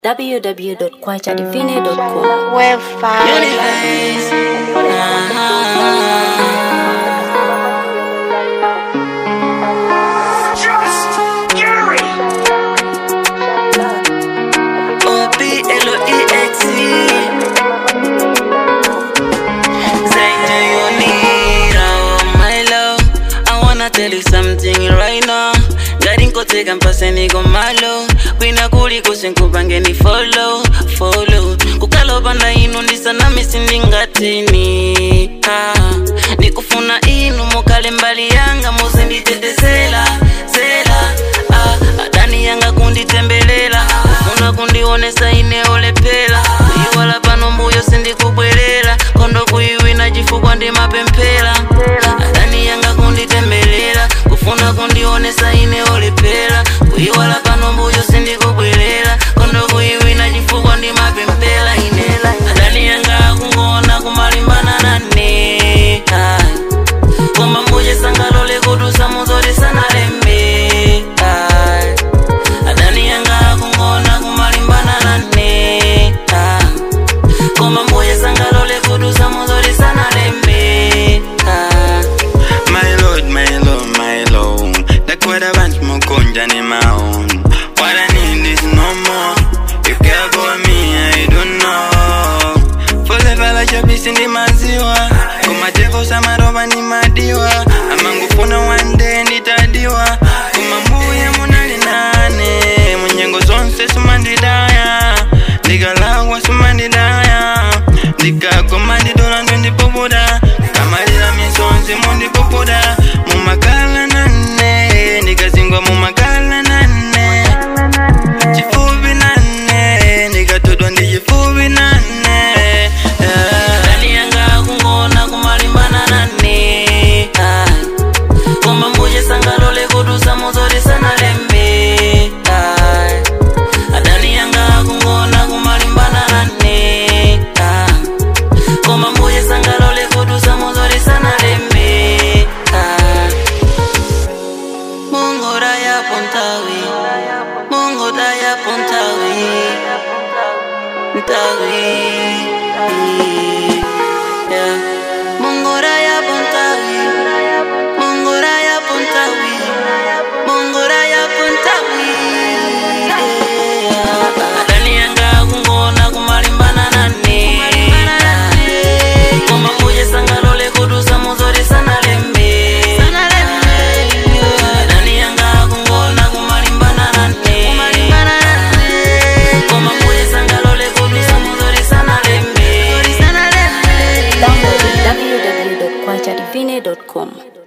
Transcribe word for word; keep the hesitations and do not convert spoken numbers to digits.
w w w dot kwacha divine dot com. Wave five. Tell you something right now. Garinko take and pass and go malo. Wina kuli kusenkubange ni follow, follow. Kukalo banda inu ndisa na misindinga tini. Ah, nikufuna inu mokale mbali yanga muzindi tete zela, zela. Ah, adani yanga kundi tembelela. Una kundi onesa ine olepela. Iwala pano mbuyo sindi kubwelela. Kondo kuiwina jifugwa ndi mapempela. Adani yanga kundi tembelela. Kufuna kundi onesa ine olepela. Kuiwala pano mbuyo sindi kubwelela. Kondo kuiwina jifugwa ndi mapempela inela. Adani yanga kungona kumalimbana nane. Koma mbuye sangalole kudusa muzori sana lembe. Adani yanga kungona kumalimbana nane. Koma mbuye sangalole kudusa muzori sana lembe. My Lord, my Lord, my Lord. That's what I want, mukonja ni maon. What I need is no more. You care for me, I don't know. Forever like your beast in the maziwa. Kuma tevo samaroba ni madiwa. Amangufuna one day nitadiwa. Kuma mbuye munali nane. Munyengo zonse sumandidaya. Diga lagwa sumandidaya. Diga komandi dolandu ndipopoda. Kamalila misonzi mundi popoda. Mumakala nane. Diga zingwa mumakala nane. Chifubi nane. Diga todo ndi chifubi nane. Adani yanga kungona kumalimbana nane. Koma mbuye sangalole kudusa muzori sana lembe. Adani yanga kungona kumalimbana nane. Koma mbuye sangalole kudusa muzori sana lembe. Mungu raya pontawi. Mungu raya pontawi. Ntawi. Yeah. Mungu raya pontawi. Mungu raya pontawi. Mungu raya pontawi. Yeah. Adani yanga kungona kumalimbana nane. Koma mbuye sangalole kudusa muzori sana lembe. Adani yanga kungona kumalimbana nane. Koma mbuye sangalole kudusa muzori sana lembe. Download w w w dot kwacha divine dot com.